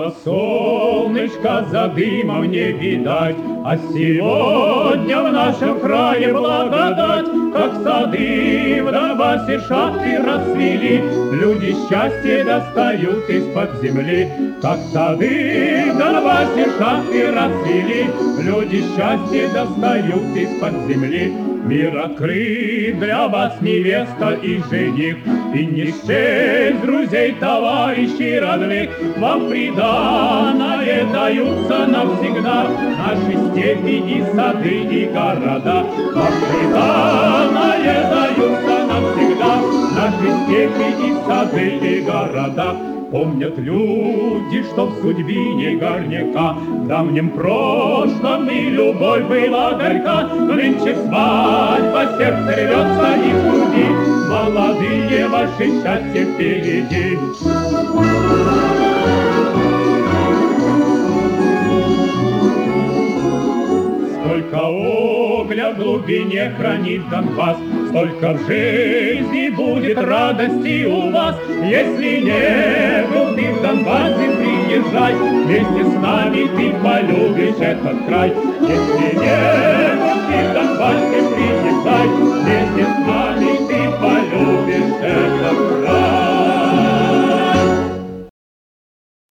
Было солнышко за дымом не видать, а сегодня в нашем крае благодать, как сады в Донбассе шахты расцвели, люди счастье достают из-под земли. Как сады в Донбассе шахты расцвели, люди счастье достают из-под земли. Мир открыт для вас, невеста и жених, и не счесть друзей, товарищей, родных. Вам приданое даются навсегда наши степи и сады и города. Вам приданое даются навсегда наши степи и сады и города. Помнят люди, что в судьбине горняка в давнем прошлом и любовь была горька. Нынче свадьба, сердце рвется и в груди, молодые, ваше счастье впереди. Сколько огня в глубине хранит Донбасс, столько в жизни будет радости у вас. Если не был ты в Донбассе, приезжай, вместе с нами ты полюбишь этот край. Если не